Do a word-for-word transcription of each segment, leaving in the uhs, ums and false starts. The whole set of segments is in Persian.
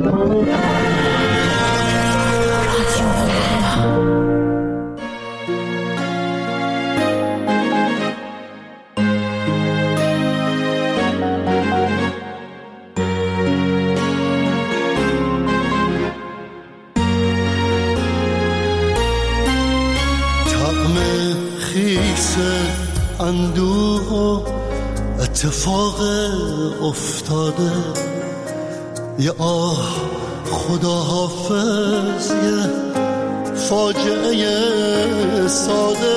اندوه و اتفاق افتاده، یه آه خدا حافظ، یه فاجعه ساده.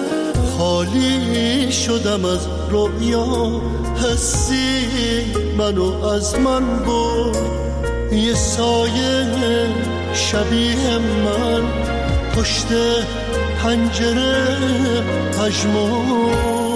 خالی شدم از رویا، حسی منو از من برد. یه سایه شبیه من پشت پنجره پژمرد.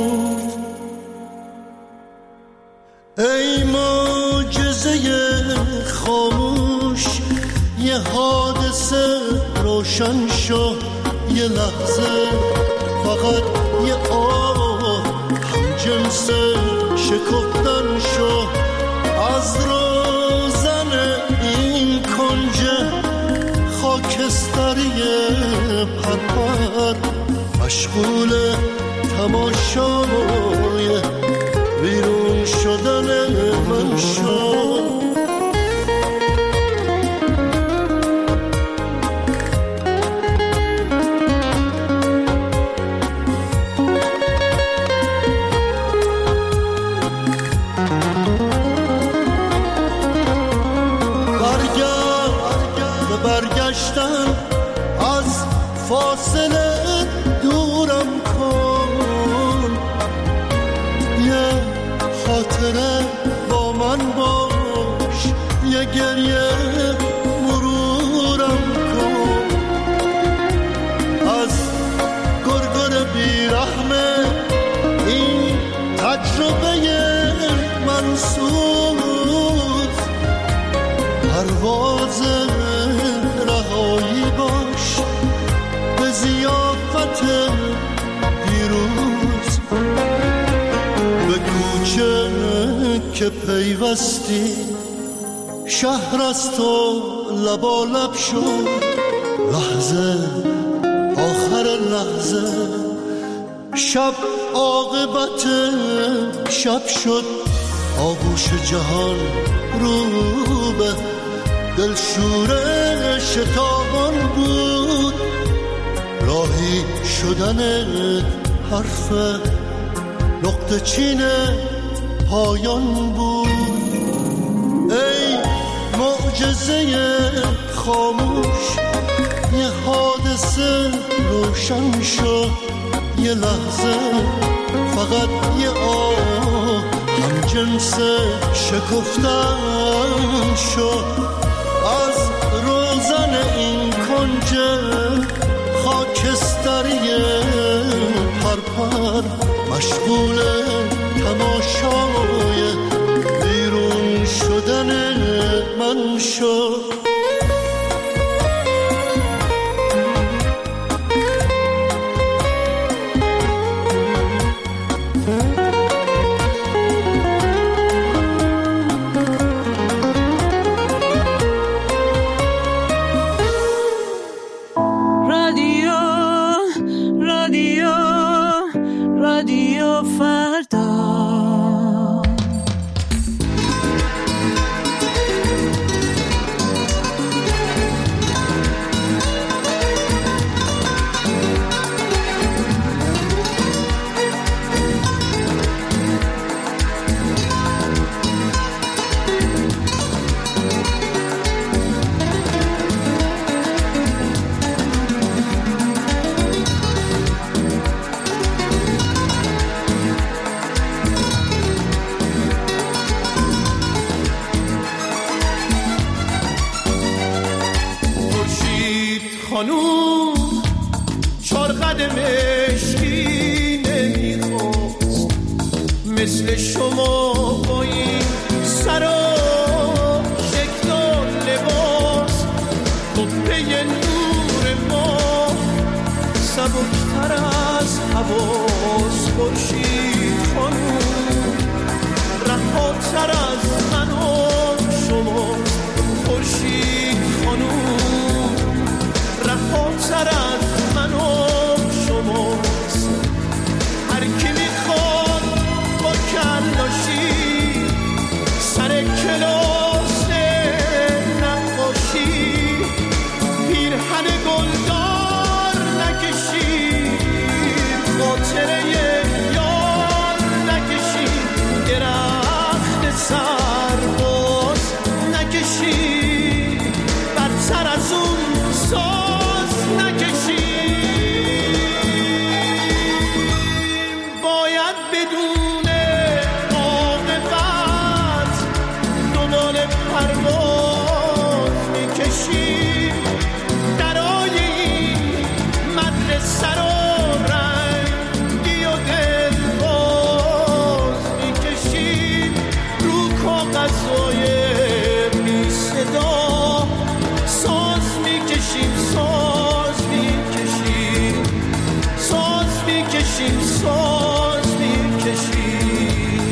ای معجزه خاموش، یه حادثه روشن شو. یه لحظه فقط یه آه هم جنس شکفتن شو. از روزن این کنج خاکستری پرپر، مشغول تماشای بیرون شدن من شو. برگشتن از فاصله دورم کن، یه خاطره با من باش، یه گریه مرورم کن. از گرگر بیرحمه این تجربه منسوز، پرواز رهایی باش به ضیافت دیروز. به کوچه که پیوستی شهر از تو لبالب شد. لحظه آخر لحظه شب عاقبت شب شد. آغوش جهان رو به دلشوره شتابان بود. راهی شدن حرف نقطه چین پایان بود. ای معجزه خاموش، یه حادثه روشن شو. یه لحظه فقط یه آه هم جنس شکفتن شو. از روزن این کنج خاکستری پرپر، مشغول تماشای بیرون شدن من شو. خانوم چار قدم مشکی نمیخواست، مثل شما با این سر و شکل و لباس. قبه نور ما سبکتر از حواس. خورشید خانوم رهاتر از من و شما. خورشید پرواز میکشیم درای این مدرسه رو رنگی و دلباز میکشیم رو کاغذهای بی صدا ساز میکشیم ساز میکشیم ساز میکشیم ساز میکشیم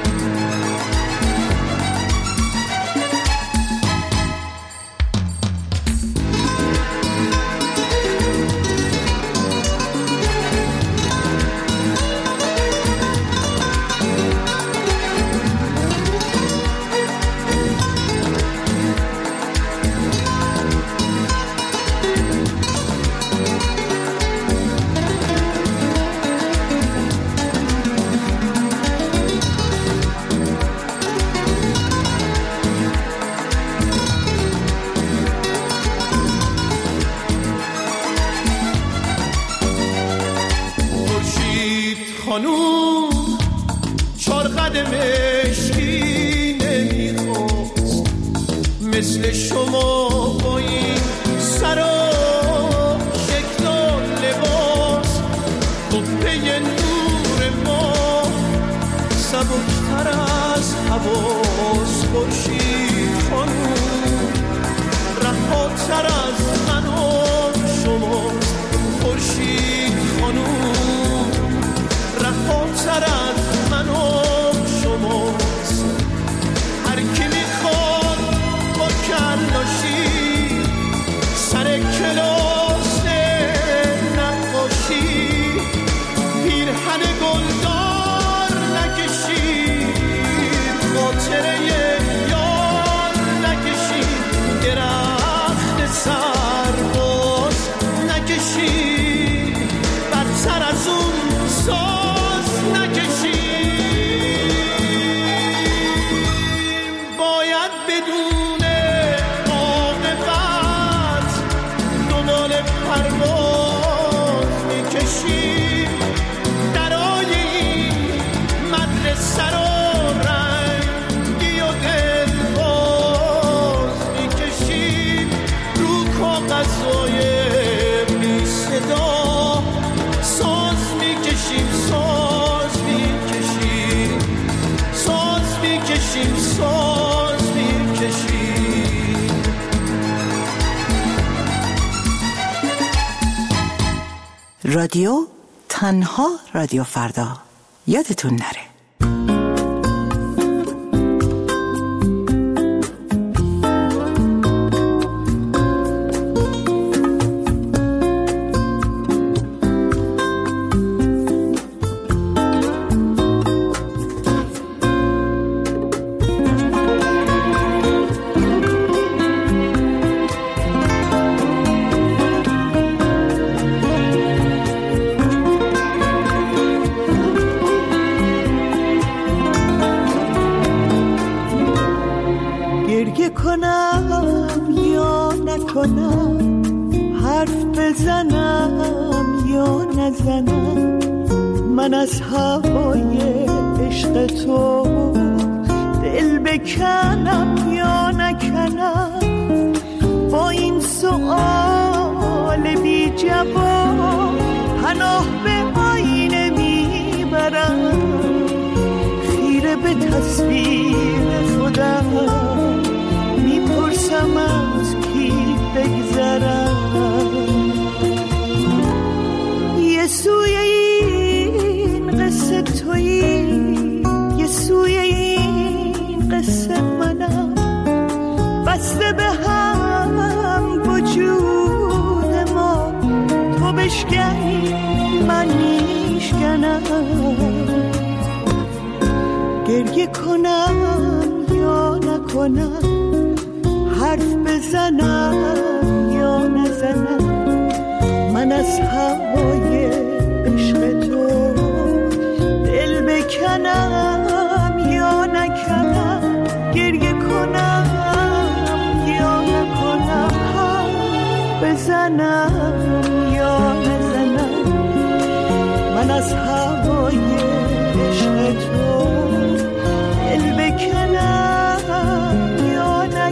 خانوم چار قد مشکی نمیخواست مثل شما با این سر و شکل و لباس قبه نور ما سبکتر از حواس خورشید خانوم رهاتر از من و شما خورشید خانوم رهاتر از من و شماست هر کی میخواد با کلاشی سر کلاس نقاشی پیرهن گلدار نکشید خاطره یار نکشید درخت سرباز نکشید بدتر از اون ساز نکشیم باید بدون عاقبت دنبال پرواز میکشیم درای این مدرسه رو رنگی و دلباز میکشیم رو کاغذهای بی صدا ساز میکشیم ساز میکشیم ساز میکشیم ساز میکشیم رادیو تنها رادیو فردا یادتون نره. کنم یا نکنم حرف بزنم یا نزنم من از هوای عشق تو دل بکنم یا نکنم با این سؤال بی جواب پناه به آینه میبرم خیره به تصویر خودم میپرسم از کی بگذرم یه سوی این قصه تویی یه سوی این قصه منم بسته به هم وجود ما تو بشکنی من میشکنم گریه کنم یا نکنم حرف بزنم یا نزنم من از هوای عشق تو دل بکنم یا نکنم گریه کنم یا نکنم حرف بزنم یا نزنم من از هوای عشق تو دل بکنم یا نکنم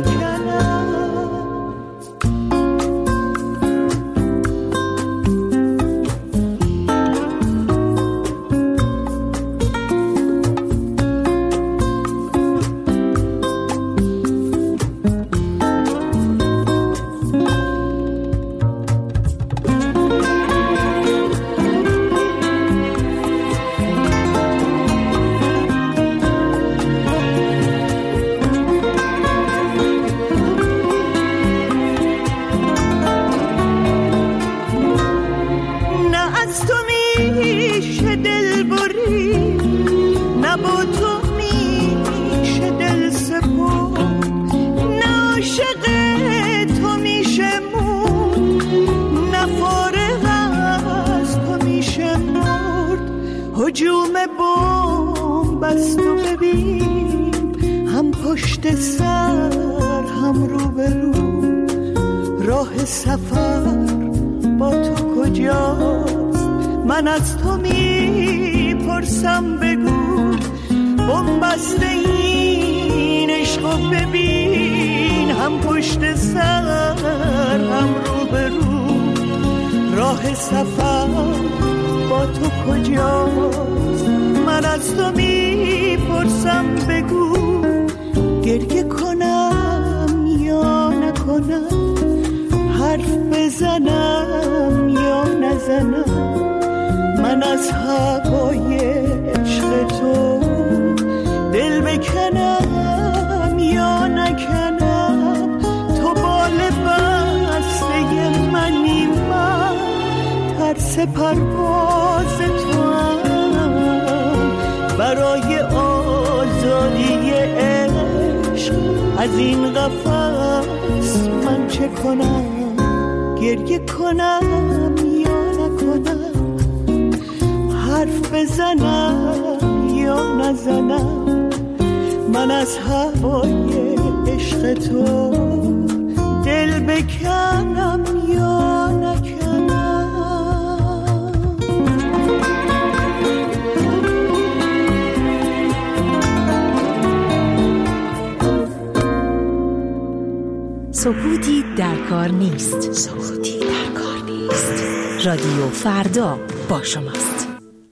بست و ببین هم پشت سر هم رو به رو، راه سفر با تو کجاست؟ من از تو میپرسم بگو، بنبسته این عشق و ببین هم پشت سر هم رو به رو، راه سفر با تو کجاست؟ من از تو میپرسم بگو، گریه کنم یا نکنم، حرف بزنم یا نزنم، من از هوای عشق تو دل بکنم یا نکنم، تو بال بسته منی، من ترس پرواز تو هم، برای آزادی عشق از این قفس من چه کنم؟ گریه کنم یا نکنم، حرف بزنم یا نزنم، من از هوای عشق تو دل بکنم یا نکنم. سکوتی در کار نیست. سکوتی در کار نیست. رادیو فردا با شماست.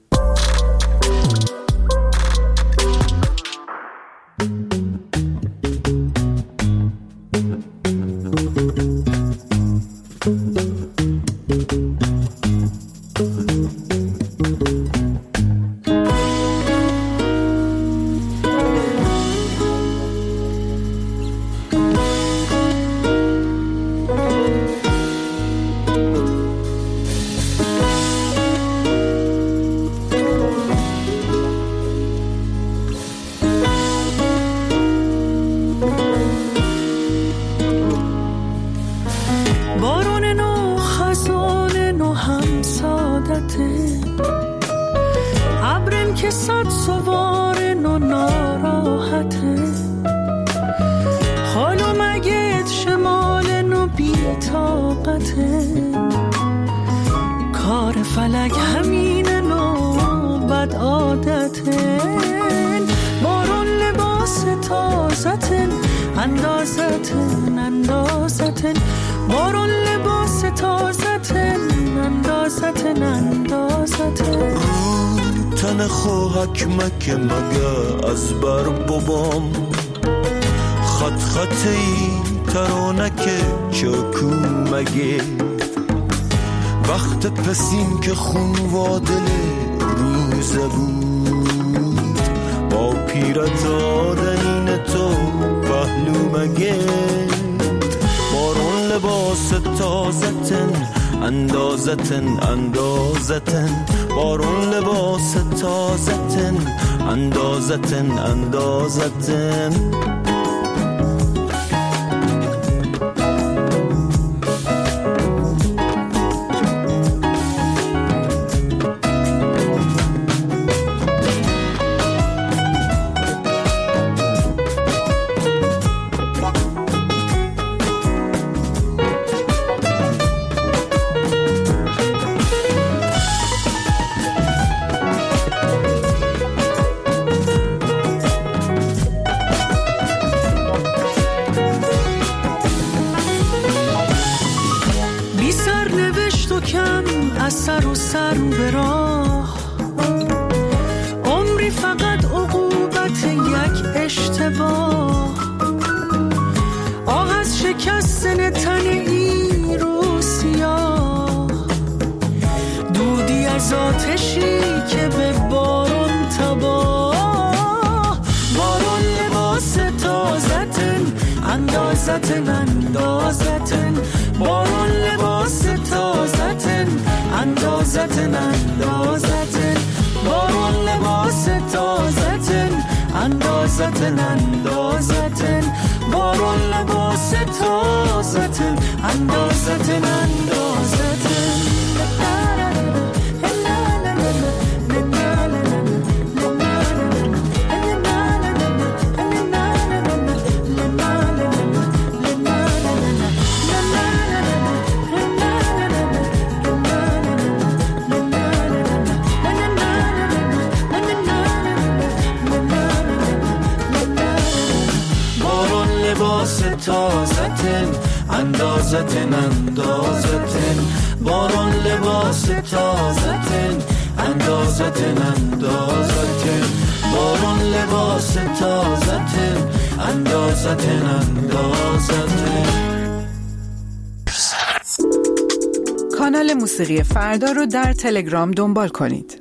حکمک مگه از بر بابام، خط خطی ترانک چاکو مگه، وقت پسیم که خون و دل روزه بود، با پیرت آدین تو پهلو مگه، بارون لباس تازتن اندازتن اندازتن، بارون لباس تازتن اندازتن اندازتن. اندازتن اندازتن بارون لباس تازتن اندازتن اندازتن بارون لباس تازتن اندازتن اندازتن بارون لباس تازتن اندازتن اندازتن اندازتن اندازتن اندازتن باران لباس تازتن اندازتن اندازتن باران لباس تازتن اندازتن اندازتن. کانال موسیقی فردا رو در تلگرام دنبال کنید.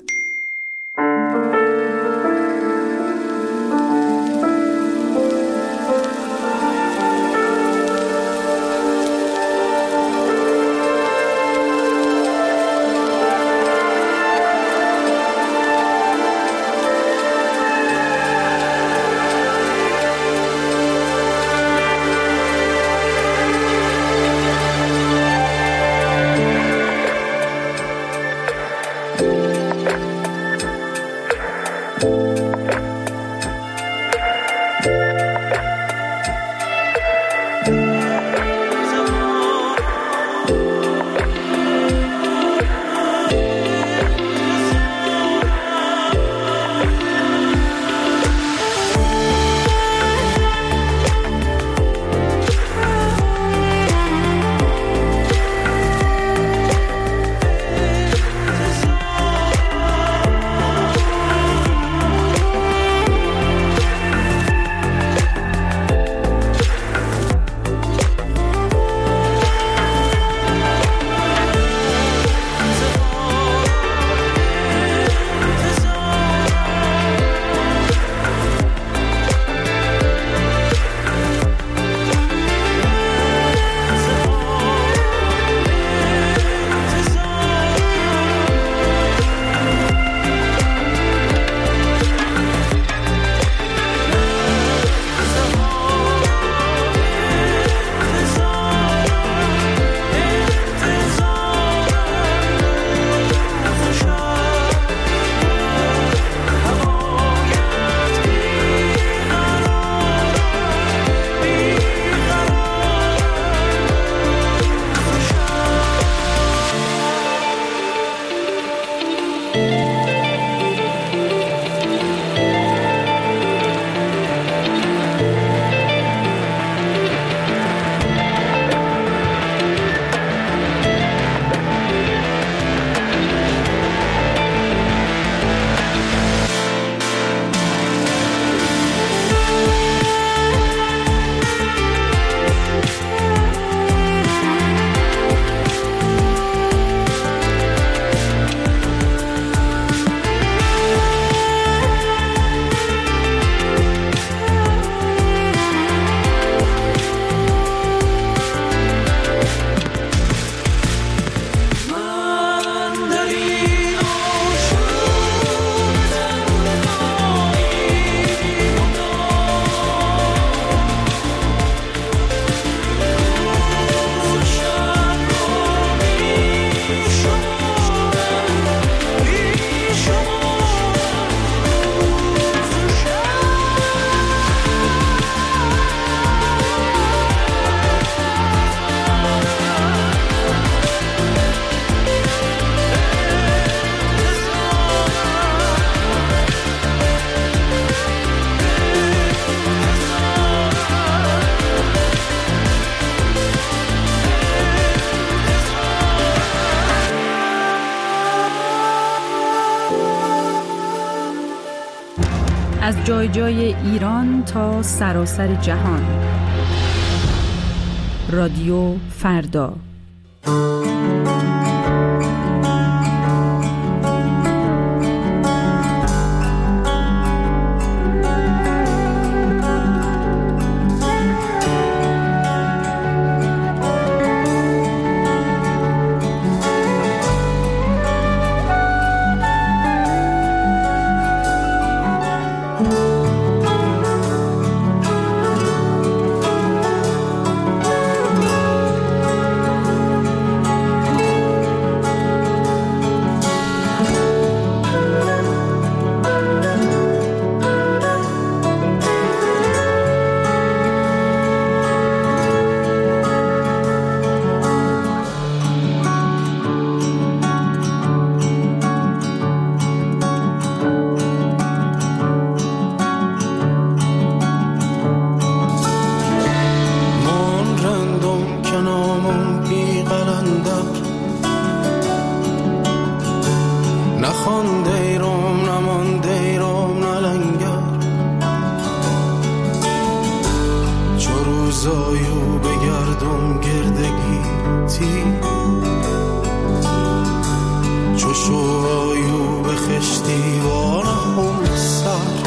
از جای جای ایران تا سراسر جهان. رادیو فردا. شوزایو بگردم گردگیتی چو شوزایو به خشتیوانم سر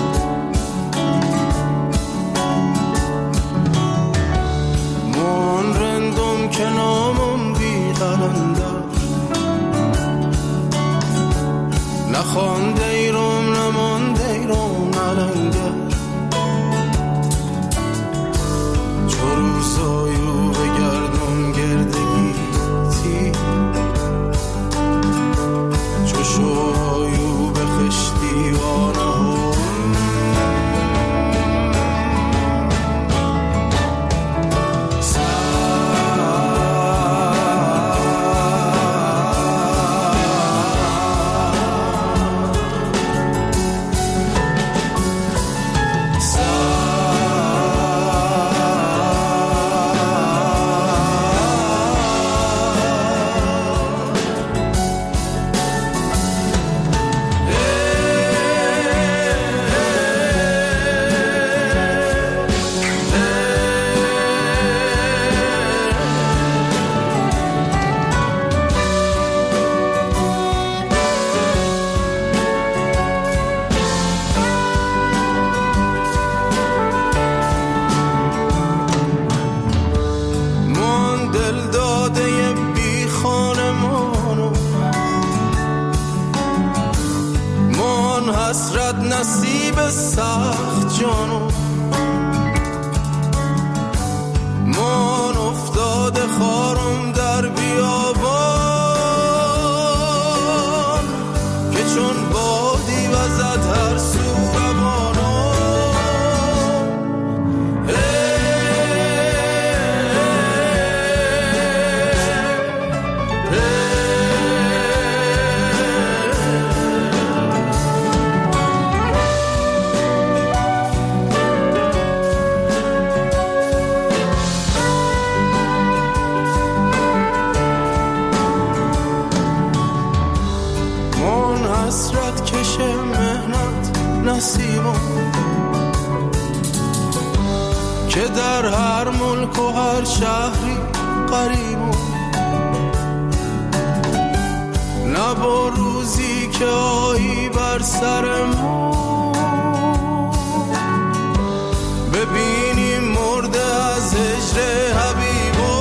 من رندم که نامم بی قلندر نخوانده ایرم نمانده ایرم نلنگر چو روزایو بگردم گردگیتی چو شوزایو به خشتیوانم نصیب سخت جانو من افتاده خارم در بیابان که چون بادی وزد هر سو روانو که در هر ملک و هر شهری قریبم نه با روزی که آیی بر سر ما ببینیم مرده از هجر حبیبو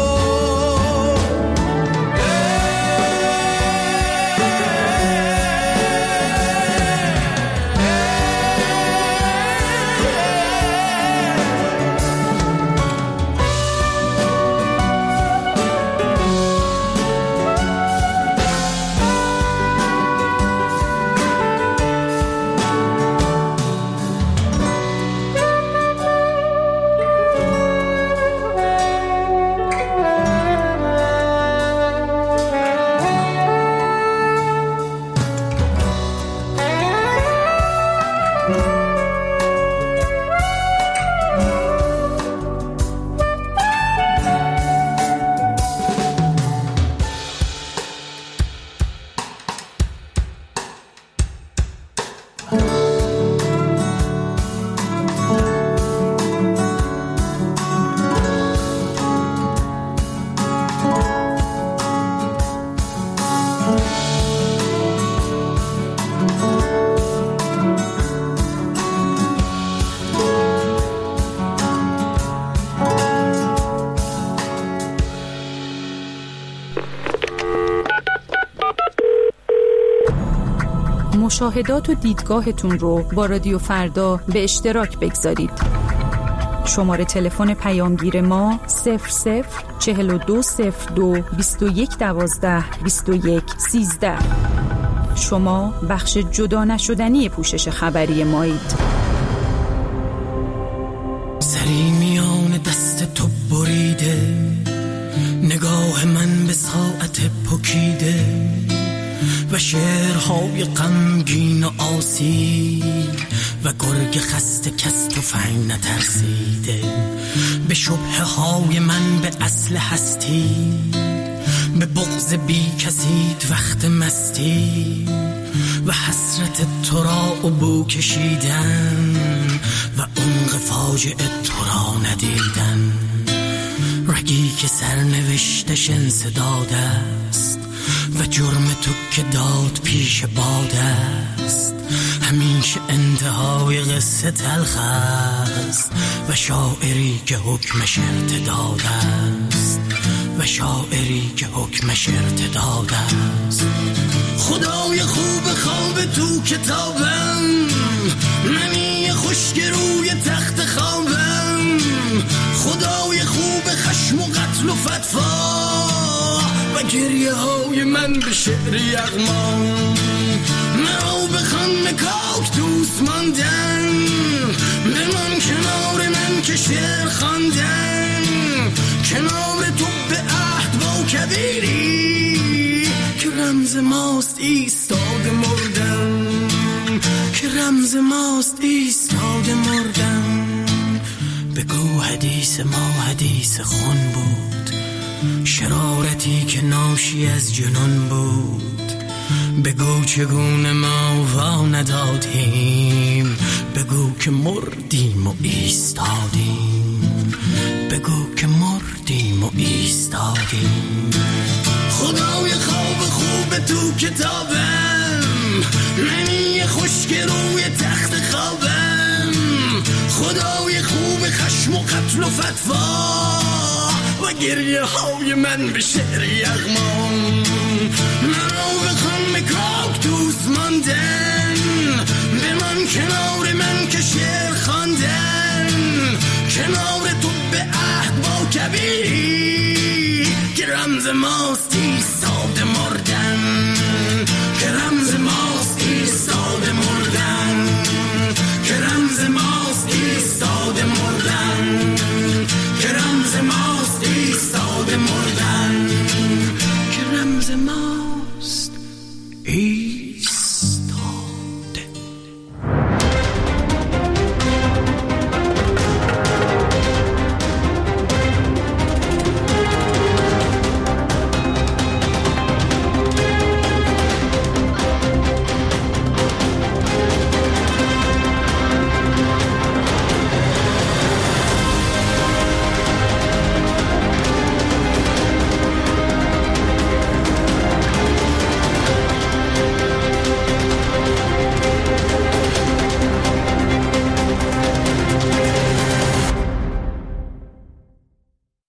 مشاهدات و دیدگاهتون رو با رادیو فردا به اشتراک بگذارید. شماره تلفن پیامگیر ما صفر صفر چهل و دو صفر دو بیست و یک دوازده بیست و یک سیزده. شما بخش جدا نشدنی پوشش خبری مایید. سری میان دست تو بریده نگاه من به ساعت پکیده و شعرهای غمگین و آسی و گرگ خسته کس تفنگ نترسیده به شبهه های من به اصل هستی به بغض بی کسیت وقت مستی و حسرت تو را عبو کشیدن و عمق فاجعه تو را ندیدن. رگی که سرنوشتش انسداد است و جرم تو که داد پیش باد است. همیشه انتهای قصه تلخ است و شاعری که حکمش ارتداد است و شاعری که حکمش ارتداد است. خدای خوب خواب تو کتابم، منی خشک روی تخت خوابم. خدای خوب خشم و قتل و فتوا و گریه های من به شعر یغما. مرا بخوان کاکتوس ماندن، بمان کنار من که شعر خواندن. کنار تو به عهد با کبیری که رمز ماست ایستاده مردن، که رمز ماست ایستاده مردن. بگو حدیث ما حدیث خون بود، شرارتی که ناشی از جنون بود. بگو چگونه ما وا ندادیم، بگو که مردیم و ایستادیم، بگو که مردیم و ایستادیم. خدای خواب خوب تو کتابم، منی خشک روی تخت خوابم. خدای خوب خشم و قتل و فتوا و گریه های من به شعر یغما. مرا بخوان کاکتوس ماندن، بمان کنار من که شعر خواندن. کنار تو به عهد با کبیری که رمز ماست